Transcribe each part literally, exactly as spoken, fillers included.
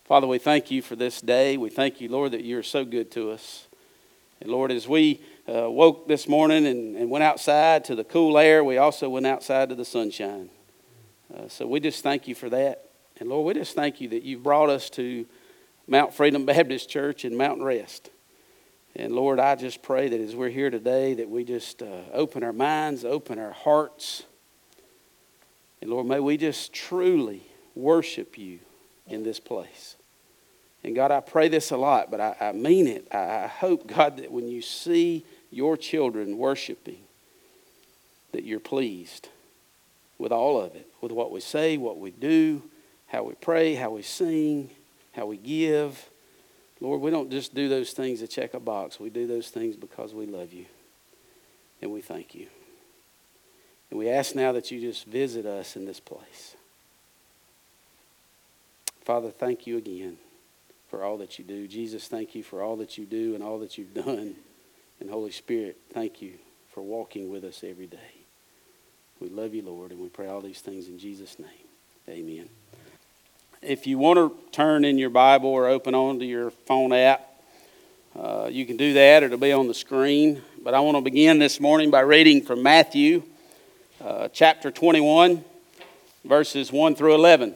Father, we thank you for this day. We thank you, Lord, that you're so good to us. And Lord, as we uh, woke this morning and, and went outside to the cool air, we also went outside to the sunshine. Uh, so we just thank you for that. And Lord, we just thank you that you've brought us to Mount Freedom Baptist Church in Mountain Rest. And Lord, I just pray that as we're here today, that we just uh, open our minds, open our hearts. And Lord, may we just truly worship you in this place. And God, I pray this a lot, but I, I mean it. I, I hope, God, that when you see your children worshiping, that you're pleased with all of it, with what we say, what we do, how we pray, how we sing, how we give. Lord, we don't just do those things to check a box. We do those things because we love you, and we thank you. And we ask now that you just visit us in this place. Father, thank you again for all that you do. Jesus, thank you for all that you do and all that you've done. And Holy Spirit, thank you for walking with us every day. We love you, Lord, and we pray all these things in Jesus' name. Amen. If you want to turn in your Bible or open on to your phone app, uh, you can do that. It'll be on the screen. But I want to begin this morning by reading from Matthew uh, chapter twenty-one, verses one through eleven.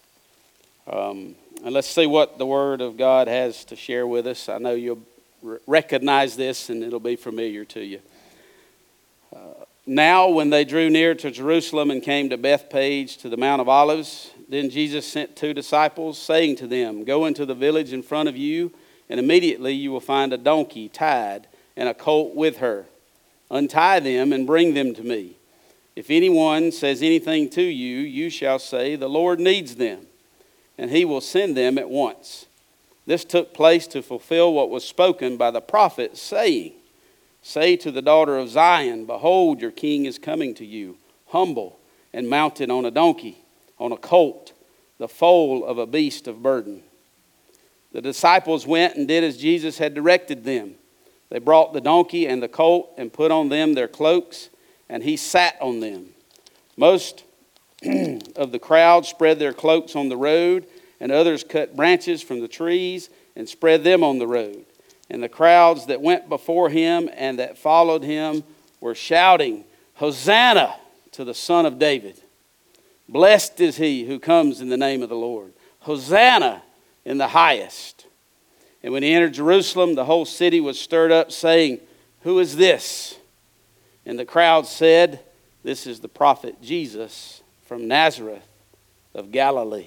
Um, and let's see what the Word of God has to share with us. I know you'll r- recognize this and it'll be familiar to you. Uh, now when they drew near to Jerusalem and came to Bethphage to the Mount of Olives, then Jesus sent two disciples, saying to them, "Go into the village in front of you, and immediately you will find a donkey tied and a colt with her. Untie them and bring them to me. If anyone says anything to you, you shall say, 'The Lord needs them,' and he will send them at once." This took place to fulfill what was spoken by the prophet, saying, "Say to the daughter of Zion, Behold, your king is coming to you, humble and mounted on a donkey, on a colt, the foal of a beast of burden." The disciples went and did as Jesus had directed them. They brought the donkey and the colt and put on them their cloaks, and he sat on them. Most of the crowd spread their cloaks on the road, and others cut branches from the trees and spread them on the road. And the crowds that went before him and that followed him were shouting, "Hosanna to the Son of David. Blessed is he who comes in the name of the Lord. Hosanna in the highest." And when he entered Jerusalem, the whole city was stirred up, saying, "Who is this?" And the crowd said, "This is the prophet Jesus from Nazareth of Galilee."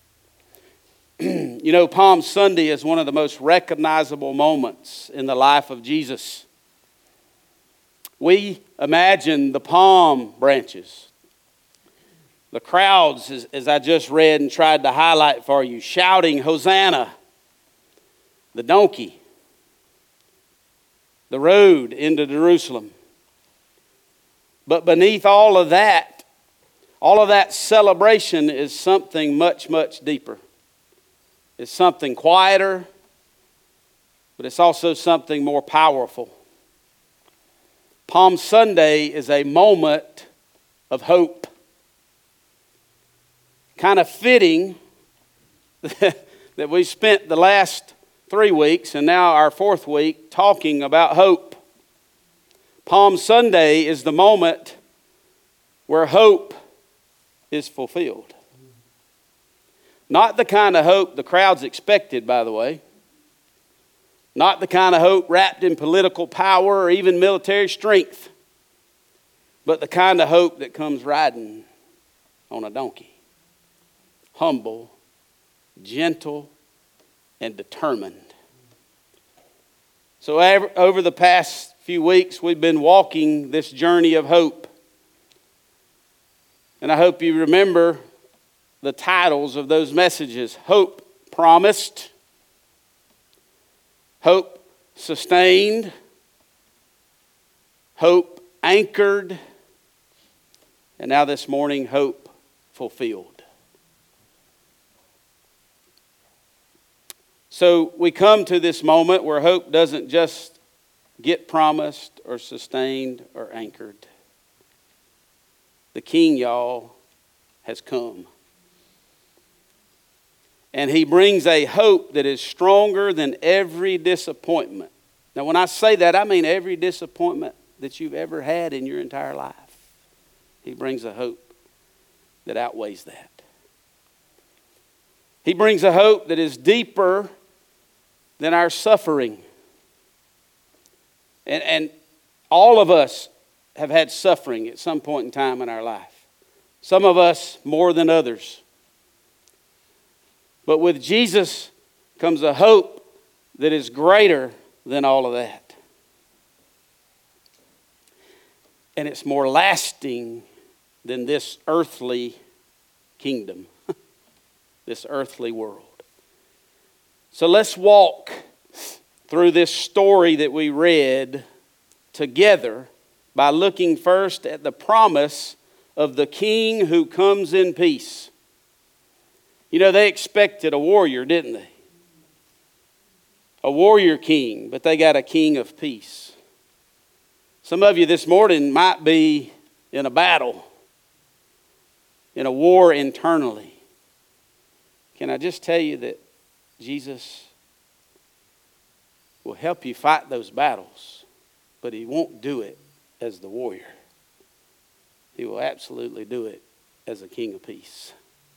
You know, Palm Sunday is one of the most recognizable moments in the life of Jesus. We imagine the palm branches, the crowds, as, as I just read and tried to highlight for you, shouting, "Hosanna," the donkey, the road into Jerusalem. But beneath all of that, all of that celebration is something much, much deeper. It's something quieter, but it's also something more powerful. Palm Sunday is a moment of hope. Kind of fitting that we spent the last three weeks and now our fourth week talking about hope. Palm Sunday is the moment where hope is fulfilled. Not the kind of hope the crowds expected, by the way. Not the kind of hope wrapped in political power or even military strength. But the kind of hope that comes riding on a donkey. Humble, gentle, and determined. So over the past few weeks, we've been walking this journey of hope. And I hope you remember the titles of those messages. Hope promised, hope sustained, hope anchored, and now this morning, hope fulfilled. So we come to this moment where hope doesn't just get promised or sustained or anchored. The King, y'all, has come. And he brings a hope that is stronger than every disappointment. Now, when I say that, I mean every disappointment that you've ever had in your entire life. He brings a hope that outweighs that. He brings a hope that is deeper than our suffering. And, and all of us have had suffering at some point in time in our life. Some of us more than others. But with Jesus comes a hope that is greater than all of that. And it's more lasting than this earthly kingdom, this earthly world. So let's walk through this story that we read together by looking first at the promise of the king who comes in peace. You know, they expected a warrior, didn't they? A warrior king, but they got a king of peace. Some of you this morning might be in a battle, in a war internally. Can I just tell you that Jesus will help you fight those battles, but he won't do it as the warrior. He will absolutely do it as a king of peace.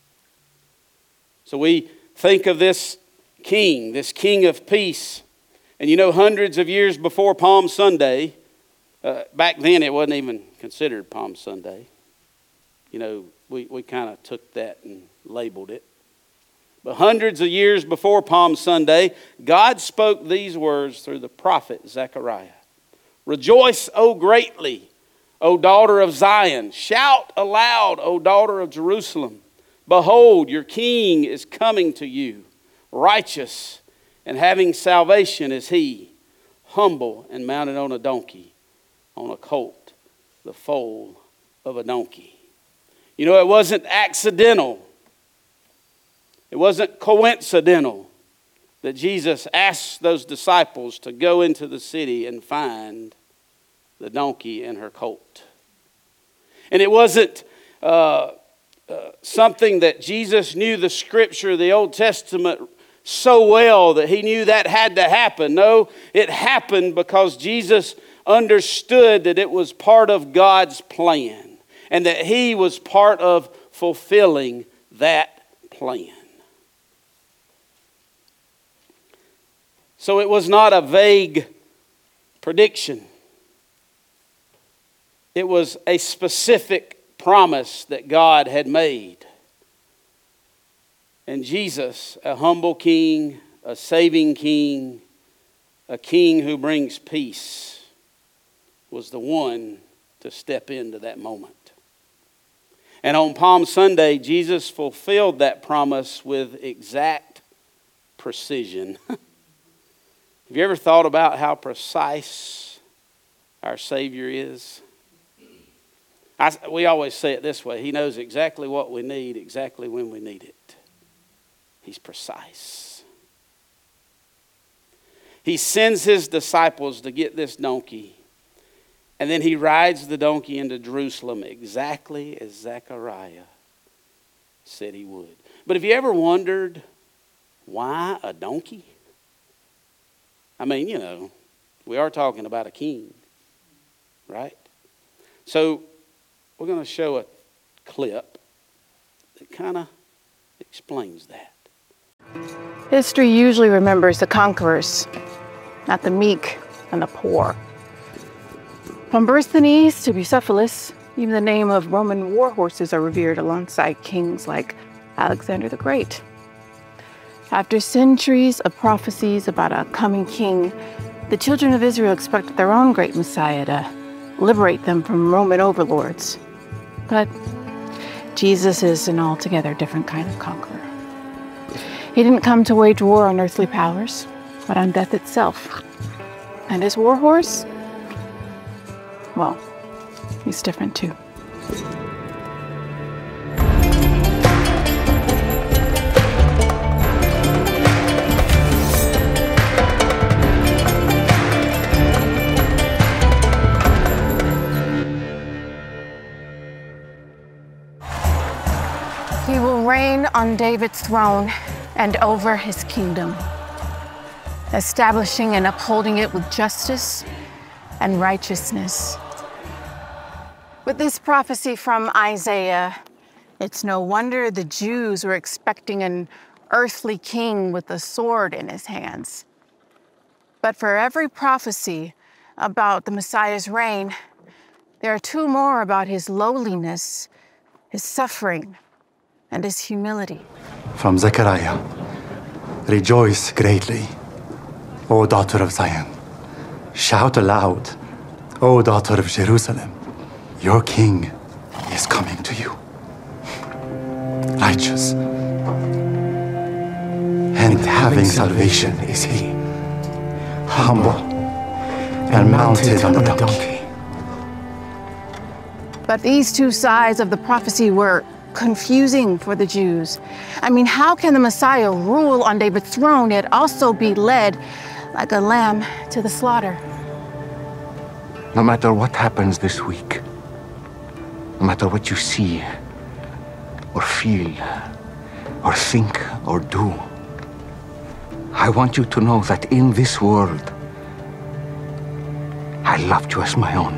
So we think of this king, this king of peace. And you know, hundreds of years before Palm Sunday, uh, back then it wasn't even considered Palm Sunday. You know, we, we kind of took that and labeled it. But hundreds of years before Palm Sunday, God spoke these words through the prophet Zechariah. Rejoice, O greatly, O daughter of Zion. Shout aloud, O daughter of Jerusalem. Behold, your king is coming to you. Righteous and having salvation is he. Humble and mounted on a donkey, on a colt, the foal of a donkey. You know, it wasn't accidental. It wasn't coincidental that Jesus asked those disciples to go into the city and find the donkey and her colt. And it wasn't uh, uh, something that Jesus knew the scripture, the Old Testament, so well that he knew that had to happen. No, it happened because Jesus understood that it was part of God's plan and that he was part of fulfilling that plan. So it was not a vague prediction. It was a specific promise that God had made. And Jesus, a humble king, a saving king, a king who brings peace, was the one to step into that moment. And on Palm Sunday, Jesus fulfilled that promise with exact precision. Have you ever thought about how precise our Savior is? I, we always say it this way. He knows exactly what we need, exactly when we need it. He's precise. He sends his disciples to get this donkey. And then he rides the donkey into Jerusalem exactly as Zechariah said he would. But have you ever wondered why a donkey? I mean, you know, we are talking about a king, right? So we're going to show a clip that kind of explains that. History usually remembers the conquerors, not the meek and the poor. From Buristhenes to Bucephalus, even the name of Roman war horses are revered alongside kings like Alexander the Great. After centuries of prophecies about a coming king, the children of Israel expected their own great Messiah to liberate them from Roman overlords. But Jesus is an altogether different kind of conqueror. He didn't come to wage war on earthly powers, but on death itself. And his war horse? Well, he's different too. He will reign on David's throne and over his kingdom, establishing and upholding it with justice and righteousness. With this prophecy from Isaiah, it's no wonder the Jews were expecting an earthly king with a sword in his hands. But for every prophecy about the Messiah's reign, there are two more about his lowliness, his suffering, and his humility. From Zechariah, rejoice greatly, O daughter of Zion. Shout aloud, O daughter of Jerusalem. Your king is coming to you. Righteous and having salvation is he, humble and mounted on a donkey. But these two sides of the prophecy were confusing for the Jews. I mean, how can the Messiah rule on David's throne yet also be led like a lamb to the slaughter? No matter what happens this week, no matter what you see, or feel, or think, or do, I want you to know that in this world, I loved you as my own.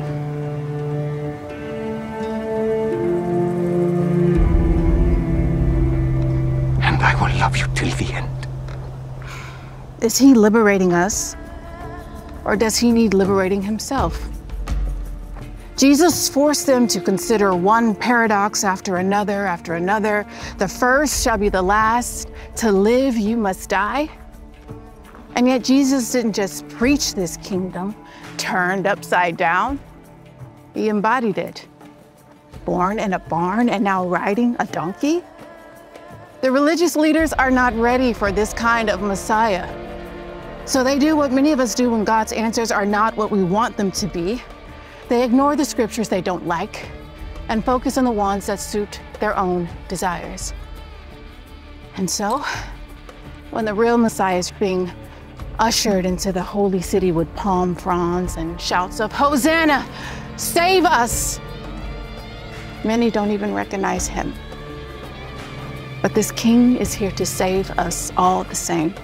And I will love you till the end. Is he liberating us, or does he need liberating himself? Jesus forced them to consider one paradox after another after another. The first shall be the last. To live, you must die. And yet Jesus didn't just preach this kingdom turned upside down. He embodied it. Born in a barn and now riding a donkey? The religious leaders are not ready for this kind of Messiah. So they do what many of us do when God's answers are not what we want them to be. They ignore the scriptures they don't like and focus on the ones that suit their own desires. And so, when the real Messiah is being ushered into the holy city with palm fronds and shouts of Hosanna, save us, many don't even recognize him. But this king is here to save us all the same,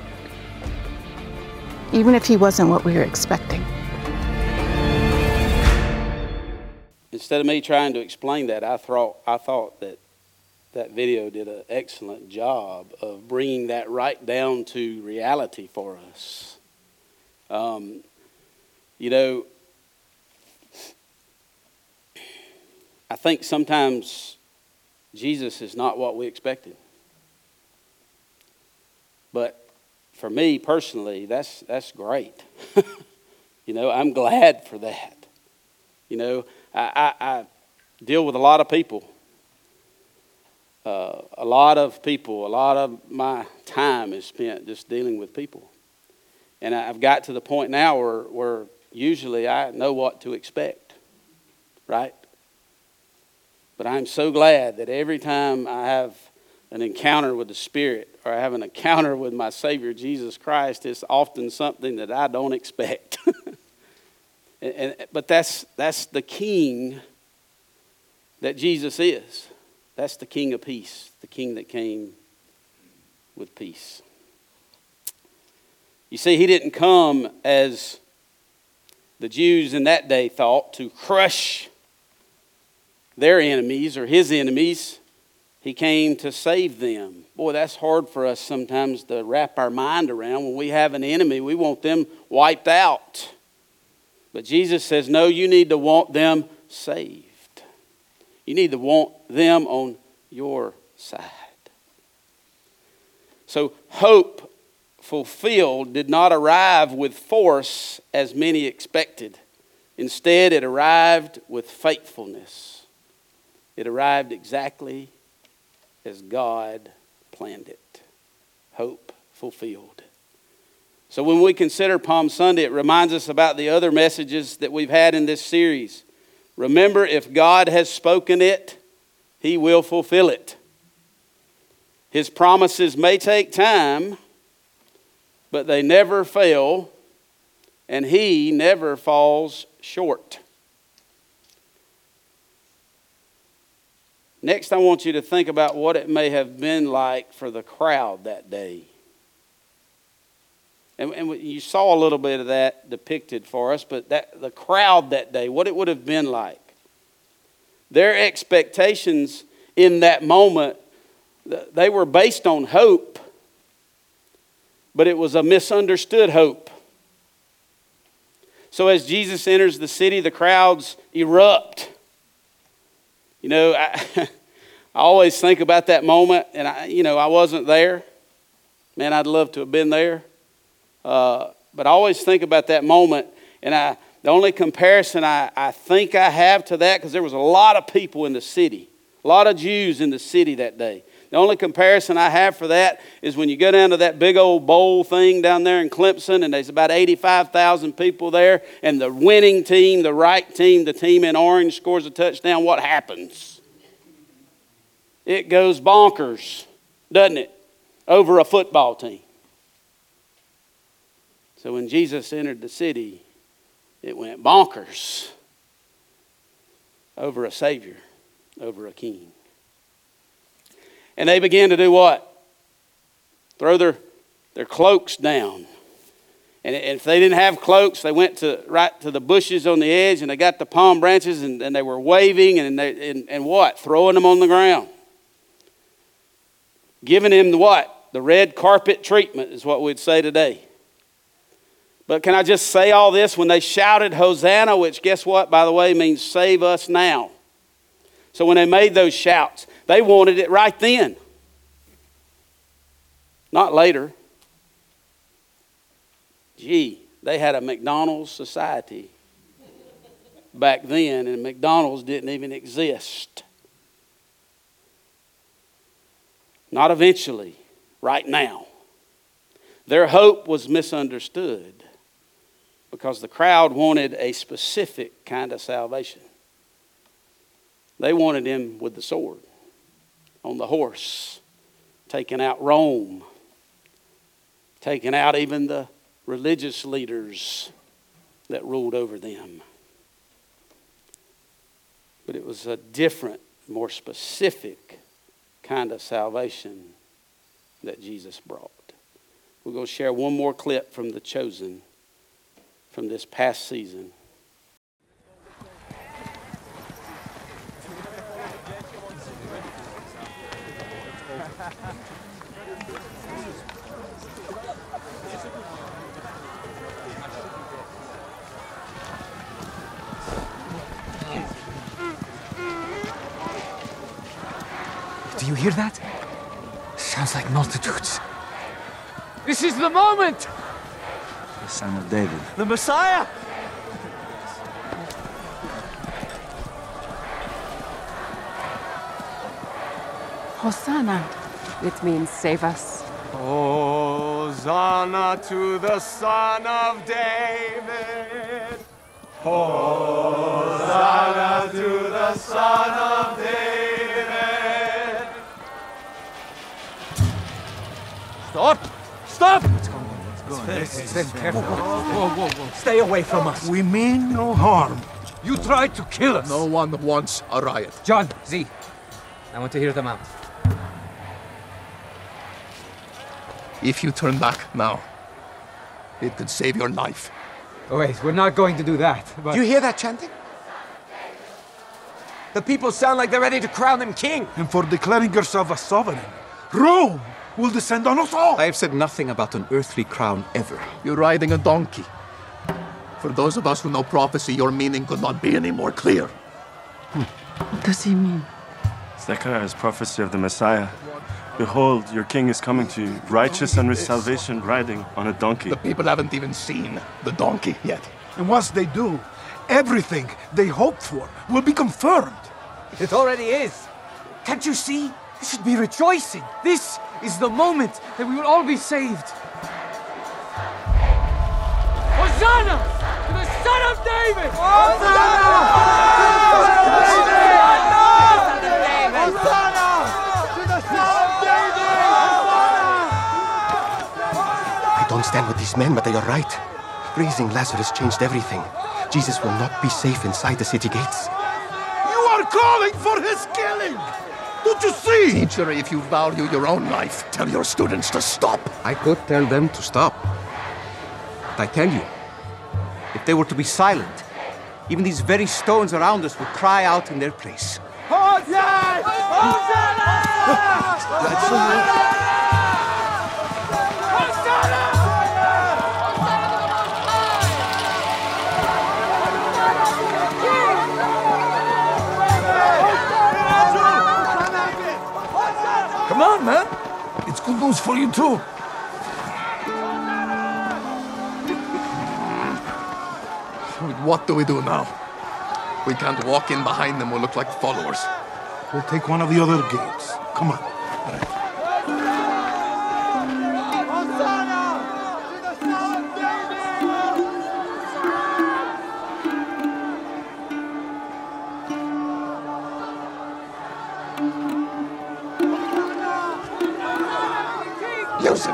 even if he wasn't what we were expecting. Instead of me trying to explain that, I thought I thought that that video did an excellent job of bringing that right down to reality for us. Um, you know, I think sometimes Jesus is not what we expected. But for me personally, that's that's great. You know, I'm glad for that. You know, I, I, I deal with a lot of people, uh, a lot of people, a lot of my time is spent just dealing with people. And I've got to the point now where, where usually I know what to expect, right? But I'm so glad that every time I have an encounter with the Spirit or I have an encounter with my Savior Jesus Christ, it's often something that I don't expect. And, and, but that's that's the king that Jesus is. That's the King of peace, the King that came with peace. You see, he didn't come as the Jews in that day thought, to crush their enemies or his enemies. He came to save them. Boy, that's hard for us sometimes to wrap our mind around. When we have an enemy, we want them wiped out. But Jesus says, no, you need to want them saved. You need to want them on your side. So hope fulfilled did not arrive with force as many expected. Instead, it arrived with faithfulness. It arrived exactly as God planned it. Hope fulfilled. So when we consider Palm Sunday, it reminds us about the other messages that we've had in this series. Remember, if God has spoken it, he will fulfill it. His promises may take time, but they never fail, and he never falls short. Next, I want you to think about what it may have been like for the crowd that day. And, and you saw a little bit of that depicted for us, but that the crowd that day, what it would have been like. Their expectations in that moment, they were based on hope, but it was a misunderstood hope. So as Jesus enters the city, the crowds erupt. You know, I, I always think about that moment, and I, you know, I wasn't there. Man, I'd love to have been there. Uh, but I always think about that moment, and I the only comparison I, I think I have to that, because there was a lot of people in the city, a lot of Jews in the city that day. The only comparison I have for that is when you go down to that big old bowl thing down there in Clemson, and there's about eighty-five thousand people there, and the winning team, the right team, the team in orange scores a touchdown. What happens? It goes bonkers, doesn't it, over a football team. So when Jesus entered the city, it went bonkers over a Savior, over a King. And they began to do what? Throw their, their cloaks down. And if they didn't have cloaks, they went to right to the bushes on the edge, and they got the palm branches, and, and they were waving, and, they, and, and what? Throwing them on the ground. Giving him the what? The red carpet treatment is what we'd say today. But can I just say all this? When they shouted Hosanna, which guess what, by the way, means save us now. So when they made those shouts, they wanted it right then. Not later. Gee, they had a McDonald's society back then, and McDonald's didn't even exist. Not eventually, right now. Their hope was misunderstood because the crowd wanted a specific kind of salvation. They wanted him with the sword, on the horse, taking out Rome, taking out even the religious leaders that ruled over them. But it was a different, more specific kind of salvation that Jesus brought. We're going to share one more clip from The Chosen from this past season. Do you hear that? Sounds like multitudes. This is the moment! The Son of David. The Messiah! Hosanna. It means save us. Hosanna to the Son of David. Hosanna to the Son of David. Stop! Stop! What's going on? What's going on? It's very careful. Whoa, whoa, whoa. Stay away from us. We mean no harm. You tried to kill us. No one wants a riot. John, Z, I want to hear them out. If you turn back now, it could save your life. Oh, wait, we're not going to do that, but... Do you hear that chanting? The people sound like they're ready to crown him king. And for declaring yourself a sovereign, Rome will descend on us all. I have said nothing about an earthly crown ever. You're riding a donkey. For those of us who know prophecy, your meaning could not be any more clear. What does he mean? Zechariah's prophecy of the Messiah. Behold, your king is coming to you, righteous and with salvation, riding on a donkey. The people haven't even seen the donkey yet. And once they do, everything they hoped for will be confirmed. It already is. Can't you see? You should be rejoicing. This is the moment that we will all be saved. Hosanna to the Son of David! Hosanna! I don't stand with these men, but they are right. Raising Lazarus changed everything. Jesus will not be safe inside the city gates. You are calling for his killing! Don't you see? Teacher, if you value your own life, tell your students to stop. I could tell them to stop. But I tell you, if they were to be silent, even these very stones around us would cry out in their place. Hosanna! Hosanna! That's Come on, man. It's good news for you, too. What do we do now? We can't walk in behind them. We'll look like followers. We'll take one of the other gates. Come on. Yusuf!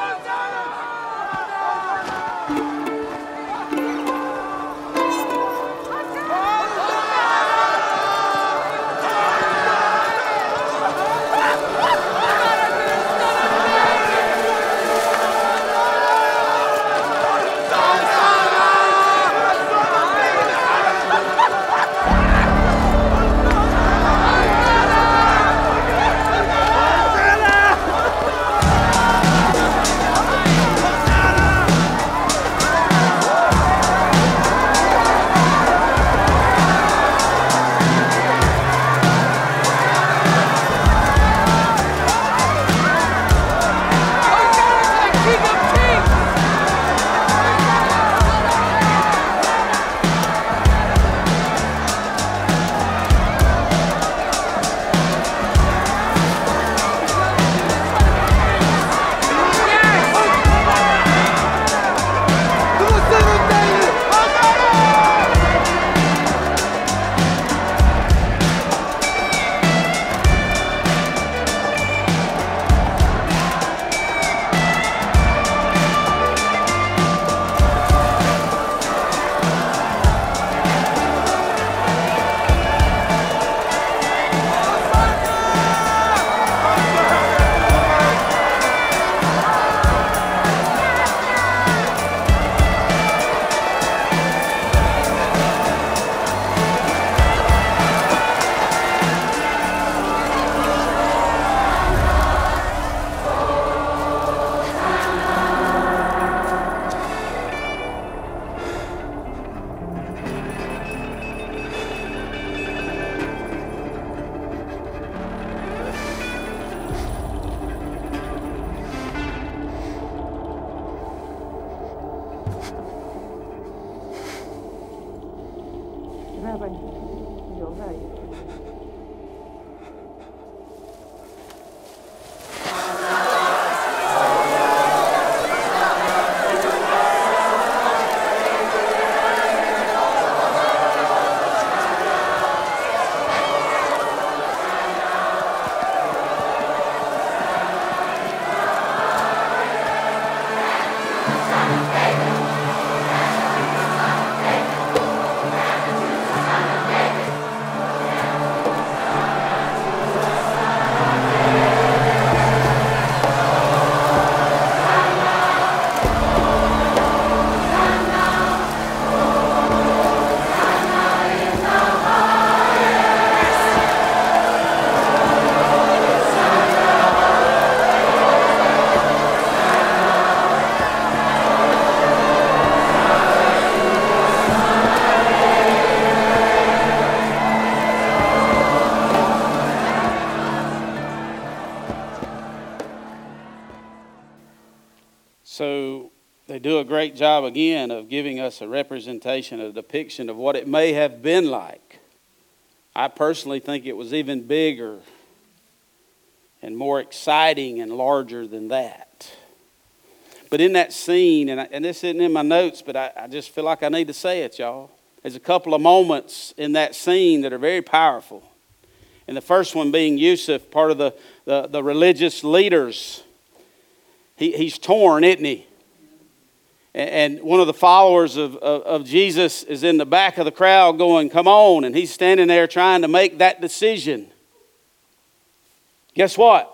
So they do a great job again of giving us a representation, a depiction of what it may have been like. I personally think it was even bigger and more exciting and larger than that. But in that scene, and, I, and this isn't in my notes, but I, I just feel like I need to say it, y'all. There's a couple of moments in that scene that are very powerful. And the first one being Yusuf, part of the, the, the religious leaders. He, he's torn, isn't he? And, and one of the followers of, of, of Jesus is in the back of the crowd going, come on. And he's standing there trying to make that decision. Guess what?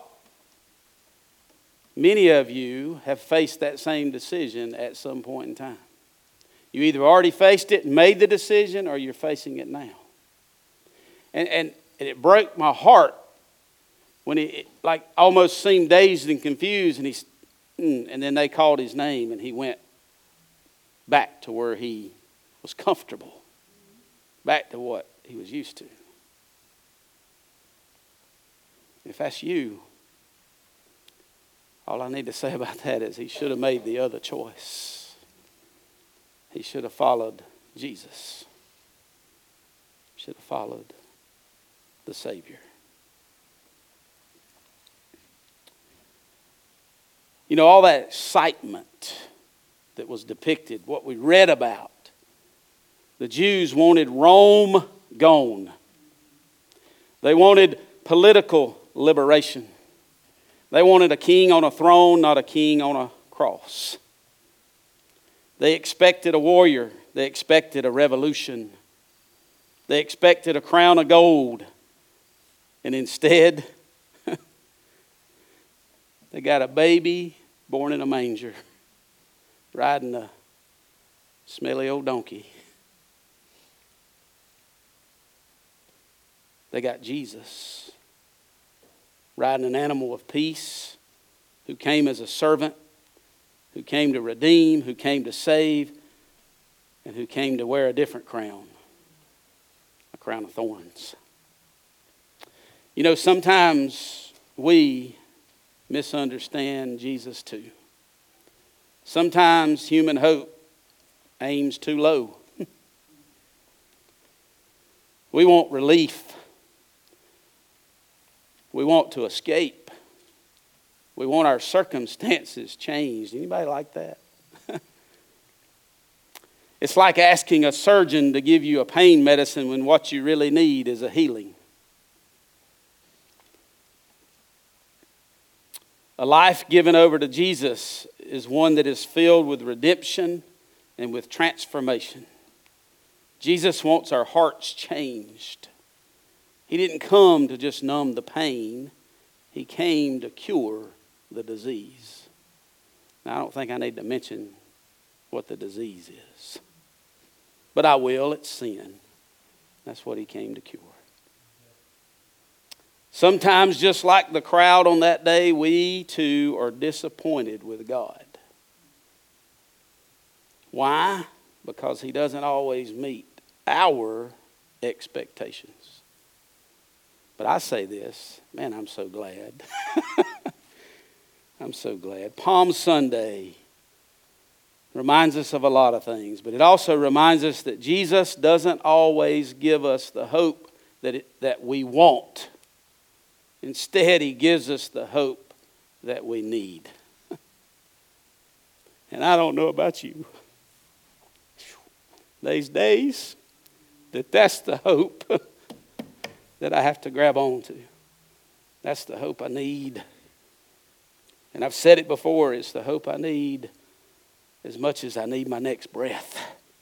Many of you have faced that same decision at some point in time. You either already faced it and made the decision, or you're facing it now. And, and, and it broke my heart when he like almost seemed dazed and confused, and he, and then they called his name, and he went back to where he was comfortable, back to what he was used to. If that's you, all I need to say about that is he should have made the other choice. He should have followed Jesus. Should have followed the Savior. You know, all that excitement that was depicted, what we read about, the Jews wanted Rome gone. They wanted political liberation. They wanted a king on a throne, not a king on a cross. They expected a warrior. They expected a revolution. They expected a crown of gold. And instead, they got a baby born in a manger, riding a smelly old donkey. They got Jesus, riding an animal of peace, who came as a servant, who came to redeem, who came to save, and who came to wear a different crown, a crown of thorns. You know, sometimes we misunderstand Jesus too. Sometimes human hope aims too low. We want relief. We want to escape. We want our circumstances changed. Anybody like that? It's like asking a surgeon to give you a pain medicine when what you really need is a healing. A life given over to Jesus is one that is filled with redemption and with transformation. Jesus wants our hearts changed. He didn't come to just numb the pain. He came to cure the disease. Now, I don't think I need to mention what the disease is. But I will. It's sin. That's what he came to cure. Sometimes, just like the crowd on that day, we too are disappointed with God. Why? Because he doesn't always meet our expectations. But I say this, man, I'm so glad. I'm so glad. Palm Sunday reminds us of a lot of things, but it also reminds us that Jesus doesn't always give us the hope that it, that we want. Instead, he gives us the hope that we need. And I don't know about you. These days, that that's the hope that I have to grab on to. That's the hope I need. And I've said it before, it's the hope I need as much as I need my next breath.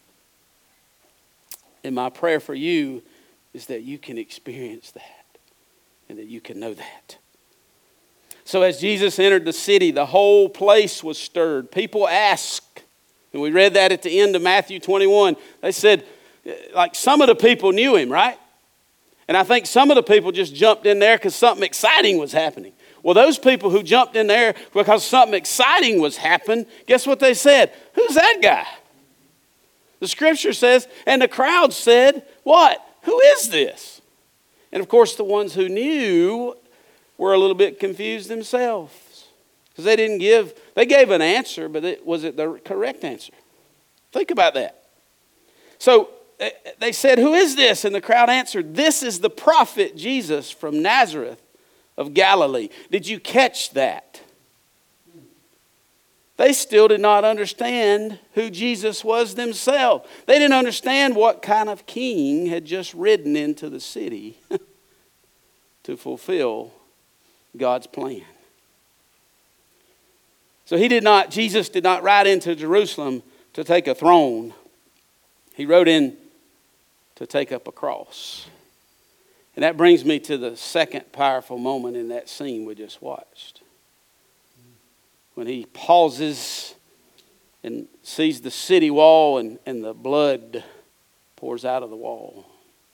And my prayer for you is that you can experience that and that you can know that. So as Jesus entered the city, the whole place was stirred. People asked, and we read that at the end of Matthew twenty-one. They said, like some of the people knew him, right? And I think some of the people just jumped in there because something exciting was happening. Well, those people who jumped in there because something exciting was happening, guess what they said? Who's that guy? The scripture says, and the crowd said, what? Who is this? And of course, the ones who knew were a little bit confused themselves. Because they didn't give, they gave an answer, but it, was it the correct answer? Think about that. So they said, who is this? And the crowd answered, this is the prophet Jesus from Nazareth of Galilee. Did you catch that? They still did not understand who Jesus was themselves. They didn't understand what kind of king had just ridden into the city to fulfill God's plan. So he did not, Jesus did not ride into Jerusalem to take a throne. He rode in to take up a cross. And that brings me to the second powerful moment in that scene we just watched. When he pauses and sees the city wall and, and the blood pours out of the wall.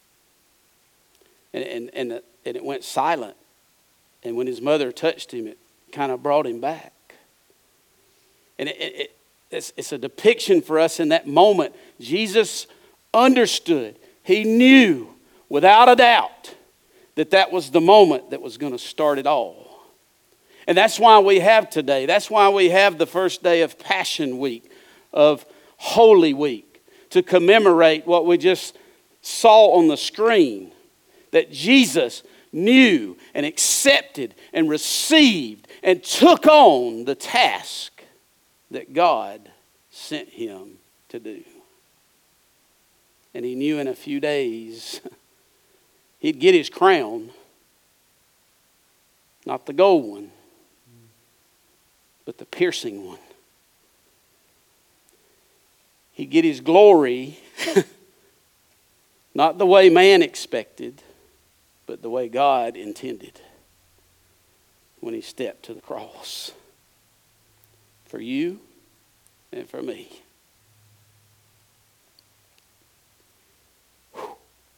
And, and, and, it, and it went silent. And when his mother touched him, it kind of brought him back. And it, it, it's, it's a depiction for us in that moment. Jesus understood. He knew without a doubt that that was the moment that was going to start it all. And that's why we have today. That's why we have the first day of Passion Week, of Holy Week, to commemorate what we just saw on the screen. That Jesus knew and accepted and received and took on the task that God sent him to do. And he knew in a few days he'd get his crown, not the gold one, but the piercing one. He'd get his glory, not the way man expected, but the way God intended when he stepped to the cross. For you and for me. Whew.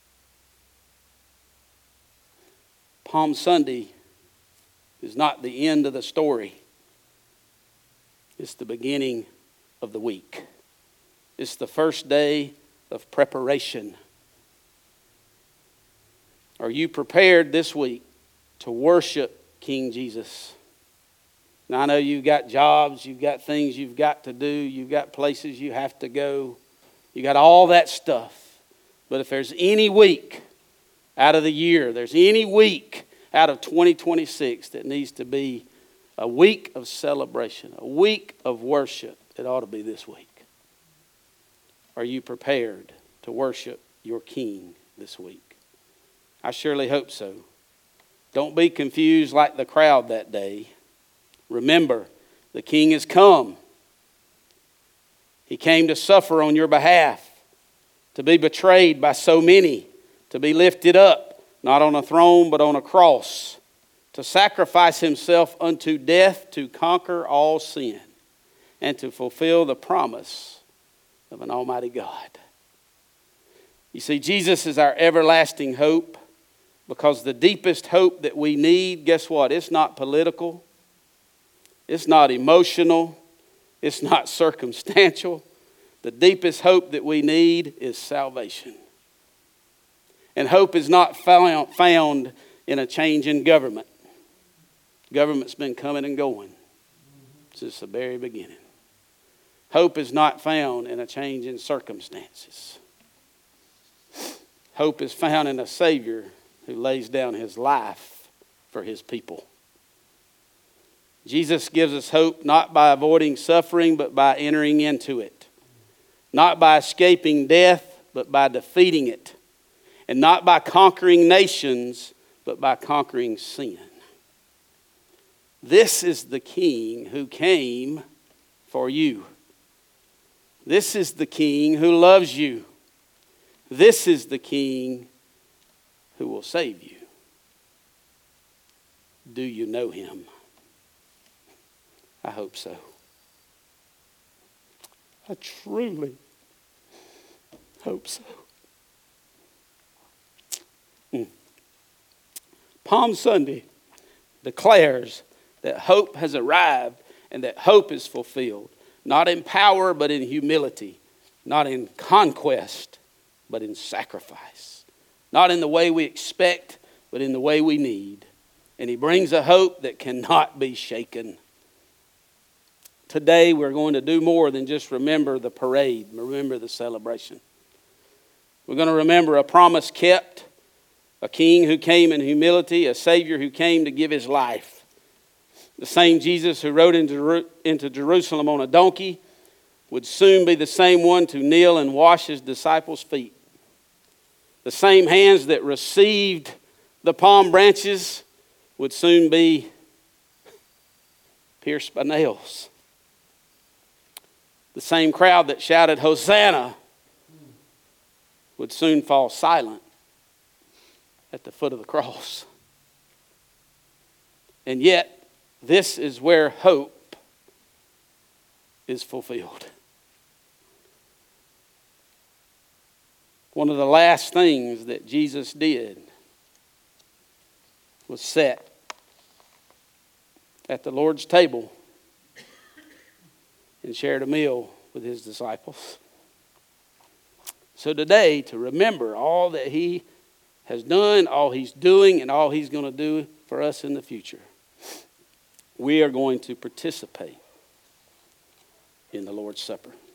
Palm Sunday is not the end of the story. It's the beginning of the week. It's the first day of preparation. Are you prepared this week to worship King Jesus? Now, I know you've got jobs, you've got things you've got to do, you've got places you have to go, you got all that stuff. But if there's any week out of the year, there's any week out of twenty twenty-six that needs to be a week of celebration, a week of worship, it ought to be this week. Are you prepared to worship your King this week? I surely hope so. Don't be confused like the crowd that day. Remember, the King has come. He came to suffer on your behalf, to be betrayed by so many, to be lifted up, not on a throne but on a cross, to sacrifice himself unto death to conquer all sin and to fulfill the promise of an almighty God. You see, Jesus is our everlasting hope, because the deepest hope that we need, guess what? It's not political. It's not emotional. It's not circumstantial. The deepest hope that we need is salvation. And hope is not found, found in a change in government. Government's been coming and going since the very beginning. Hope is not found in a change in circumstances. Hope is found in a Savior who lays down his life for his people. Jesus gives us hope not by avoiding suffering, but by entering into it. Not by escaping death, but by defeating it. And not by conquering nations, but by conquering sin. This is the King who came for you. This is the King who loves you. This is the King who will save you. Do you know him? I hope so. I truly hope so. Mm. Palm Sunday declares that hope has arrived and that hope is fulfilled, not in power but in humility, not in conquest but in sacrifice, not in the way we expect but in the way we need. And he brings a hope that cannot be shaken. Today we're going to do more than just remember the parade, remember the celebration. We're going to remember a promise kept, a King who came in humility, a Savior who came to give his life. The same Jesus who rode into, into Jerusalem on a donkey would soon be the same one to kneel and wash his disciples' feet. The same hands that received the palm branches would soon be pierced by nails. The same crowd that shouted, "Hosanna," would soon fall silent at the foot of the cross. And yet, this is where hope is fulfilled. One of the last things that Jesus did was set at the Lord's table and shared a meal with his disciples. So today, to remember all that he has done, all he's doing, and all he's going to do for us in the future, we are going to participate in the Lord's Supper.